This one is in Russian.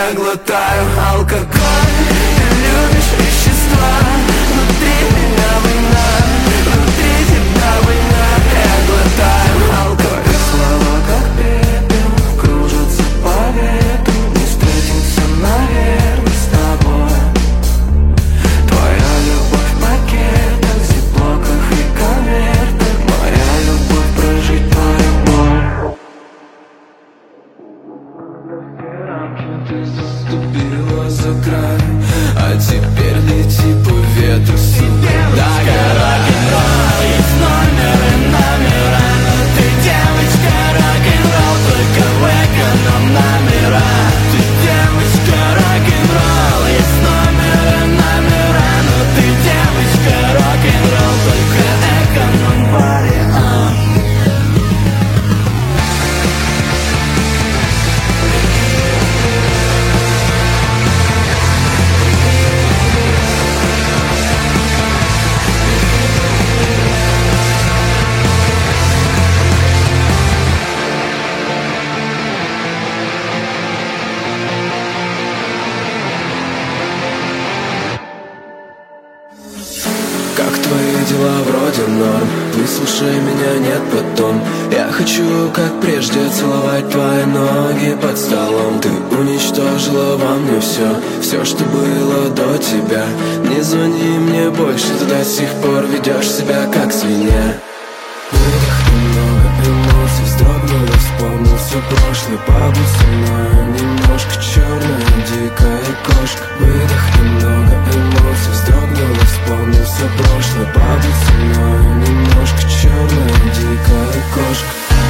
я глотаю алкоголь. Ты любишь вещества, внутри меня война, внутри тебя война. Я глотаю алкоголь. Твои слова как пепел кружатся по ветру. Не встретимся, наверное, с тобой. Твоя любовь в пакетах, зиплоках и конвертах. Моя любовь прожить твою боль. Ты заступила за край, а теперь лети по ветру сюда. Рок-н-ролл, есть номеры, номера, но ты девочка рок-н-ролл, только в эконом-номера. Ты девочка рок-н-ролл, есть номеры, номера, но ты девочка рок-н-ролл, только эконом-вариант. Как твои дела, вроде норм. Выслушай меня, нет, потом. Я хочу, как прежде, целовать твои ноги под столом. Ты уничтожила во мне все, все, что было до тебя. Не звони мне больше, ты до сих пор ведешь себя как свинья. Выдохни, много эмоций, вздрогнула, вспомнил все прошлое. Побудь со мной, немножко черная, дикая кошка. Выдохни, много эмоций, вздрогнула, вспомнил все прошлое. Побудь со мной, немножко черная, дикая кошка.